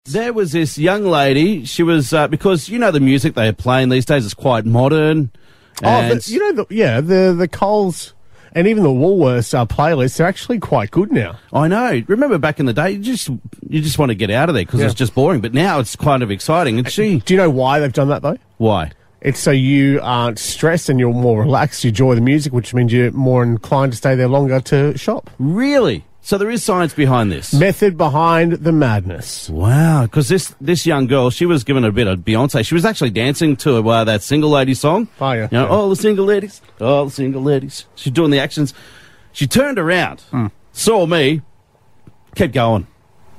There was this young lady. She was because you know the music they are playing these days is quite modern. And the Coles and even the Woolworths playlists are actually quite good now. I know. Remember back in the day, you just want to get out of there because it's just boring. But now it's kind of exciting. And Do you know why they've done that though? Why? It's so you aren't stressed and you're more relaxed. You enjoy the music, which means you're more inclined to stay there longer to shop. Really? So there is science behind this. Method behind the madness. Wow, because this young girl, she was given a bit of Beyonce. She was actually dancing to that single lady song. Oh, yeah. You know, all the single ladies. She's doing the actions. She turned around, saw me, kept going.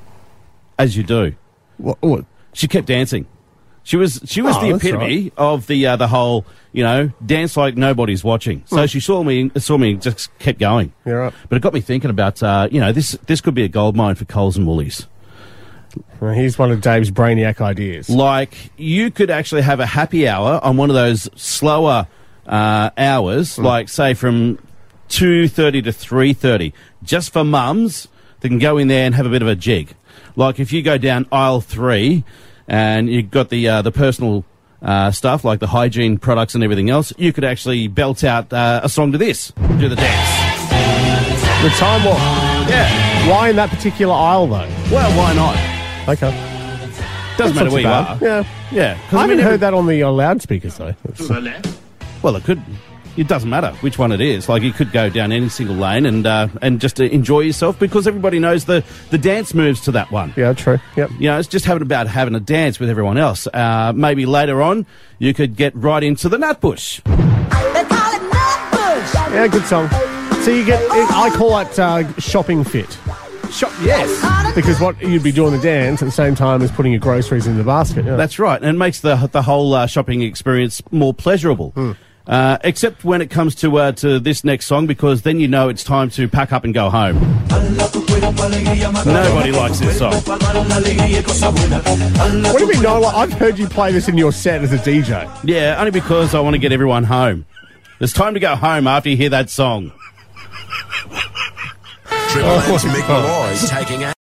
As you do. What? She kept dancing. She was the epitome of the whole, dance like nobody's watching. So she saw me and just kept going. Yeah, right. But it got me thinking about, this could be a gold mine for Coles and Woolies. Well, here's one of Dave's brainiac ideas. Like, you could actually have a happy hour on one of those slower hours, like, say, from 2:30 to 3:30, just for mums that can go in there and have a bit of a jig. Like, if you go down aisle 3... and you've got the personal stuff, like the hygiene products and everything else, you could actually belt out a song to this. Do the dance. The time walk. Yeah. Why in that particular aisle, though? Well, why not? Okay. Doesn't matter where you are. Yeah. Yeah. I haven't heard that on the loudspeakers, though. Well, it could... It doesn't matter which one it is. Like, you could go down any single lane and just enjoy yourself because everybody knows the dance moves to that one. Yeah, true. Yep. It's just having a dance with everyone else. Maybe later on, you could get right into the Nutbush. They call it Nutbush. Yeah, good song. So you get... I call it shopping fit. Yes. Because what you'd be doing the dance at the same time as putting your groceries in the basket. Yeah. That's right. And it makes the whole shopping experience more pleasurable. Except when it comes to this next song, because then you know it's time to pack up and go home. Nobody likes this song. What do you mean, no? I've heard you play this in your set as a DJ. Yeah, only because I want to get everyone home. It's time to go home after you hear that song. Triple H Mick Malloy taking